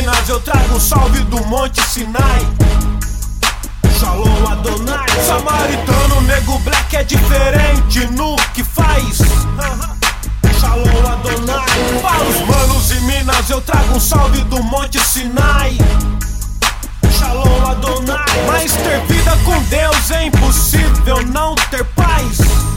Minas, eu trago um salve do Monte Sinai. Shalom Adonai. Samaritano, nego black é diferente no que faz. Shalom Adonai. Para os manos em Minas, eu trago um salve do Monte Sinai. Shalom Adonai. Mas ter vida com Deus é impossível não ter paz.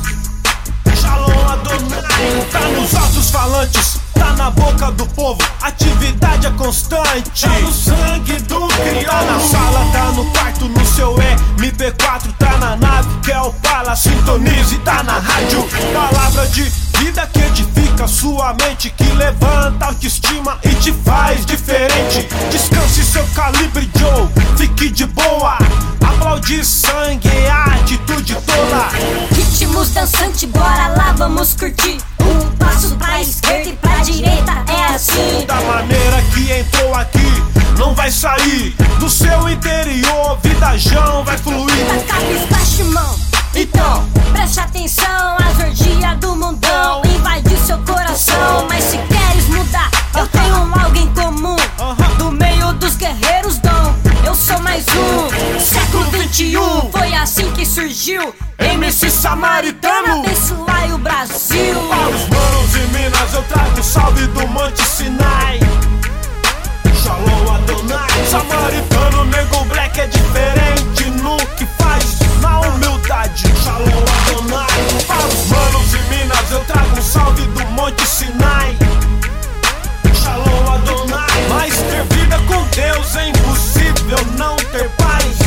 Shalom Adonai. Tá nos altos falantes, tá na boca do povo, atividade é constante. Tá no sangue do crioulo. Tá na sala, tá no quarto, no seu MP4, tá na nave, que é o Pala, sintonize, tá na rádio. Palavra de vida que edifica sua mente, que levanta a autoestima e te faz diferente. Descanse seu calibre, Joe, fique de boa. Aplaudir sangue é a atitude tola. Ritmos dançantes, bora lá, vamos curtir. Um passo pra esquerda e pra direita, é assim. Da maneira que entrou aqui, não vai sair do seu interior, vidajão vai fluir. Tá cabisbaixo, irmão, então preste atenção. As orgias do mundão invade seu coração. Mas se queres mudar, eu tenho alguém comum. Do meio dos guerreiros dom, eu sou mais um. Século 21, foi assim que surgiu MC Samaritano, abençoai o Brasil. Para os manos em Minas, eu trago o salve do Monte Sinai. Shalom Adonai. Samaritano, nego black é diferente no que faz, na humildade. Shalom Adonai. Para os manos em Minas, eu trago um salve do Monte Sinai. Shalom Adonai. Mas ter vida com Deus é impossível não ter paz.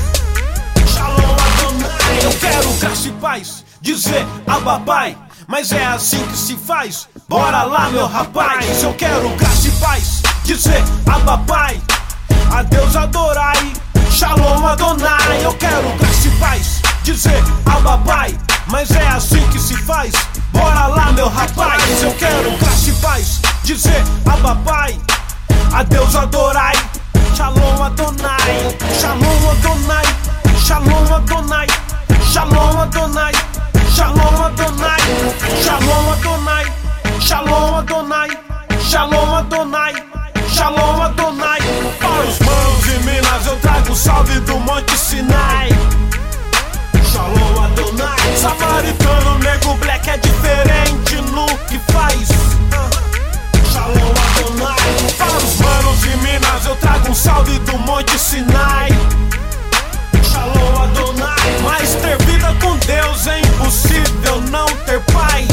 Shalom Adonai. Eu quero graça e paz, dizer ababai, mas é assim que se faz. Bora lá, meu rapaz. Eu quero graça e paz, dizer ababai, a Deus adorai. Shalom Adonai. Eu quero graça e paz, dizer ababai, mas é assim que se faz. Bora lá, meu rapaz. Eu quero graça e paz, dizer ababai, a Deus adorai. Shalom Adonai. Shalom Adonai. Shalom Adonai. Shalom Adonai. Shalom Adonai. Shalom Adonai. Shalom Adonai. Shalom Adonai. Shalom Adonai. Para os manos em Minas, eu trago o salve do Monte Sinai. Shalom Adonai. Samaritano, nego black é diferente no que faz. Shalom Adonai. Para os manos em Minas, eu trago um salve do Monte Sinai. Shalom Adonai. Mas ter vida com Deus é impossível não ter paz.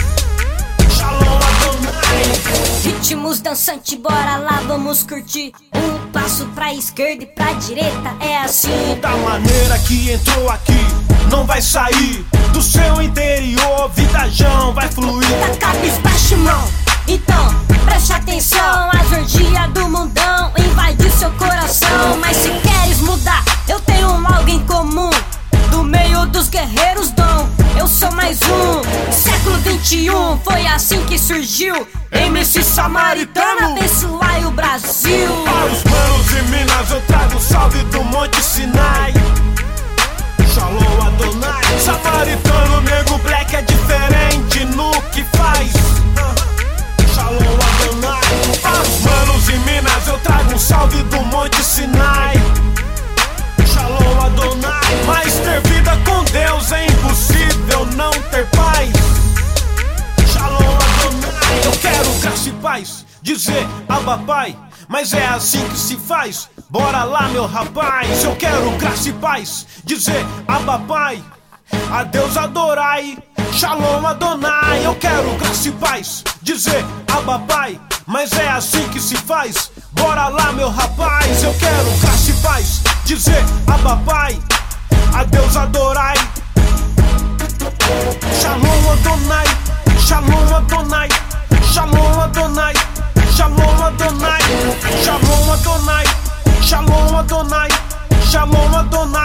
Shalom Adonai. Ritmos dançantes, bora lá, vamos curtir. Um passo pra esquerda e pra direita, é assim. Da maneira que entrou aqui, não vai sair do seu interior, vidajão vai fluir. Tá cabisbaixo, irmão, então preste atenção. As orgias do mundão invade seu coração. Mas se queres mudar, eu tenho alguém comum. Do meio dos guerreiros dom, eu sou mais um. Século 21, foi assim que surgiu MC Samaritano, abençoai o Brasil. Para os manos em Minas, eu trago o salve do Monte Sinai. Shalom Adonai. Samaritano, nego black é diferente no que faz. Shalom Adonai. Para os manos em Minas, eu trago um salve do Monte Sinai. Shalom Adonai. Mas ter vida com Deus é impossível não ter paz. Shalom Adonai. Eu quero graça e paz, dizer ababai, mas é assim que se faz. Bora lá, meu rapaz. Eu quero graça e paz, dizer ababai, a Deus adorai. Shalom Adonai. Eu quero graça e paz, dizer ababai, mas é assim que se faz. Bora lá, meu rapaz. Eu quero graça e paz, dizer ababai, a Deus adorai. Shalom Adonai. Shalom Adonai. Shalom Adonai. Shalom Adonai. Shalom Adonai. Shalom Adonai. Shalom Adonai.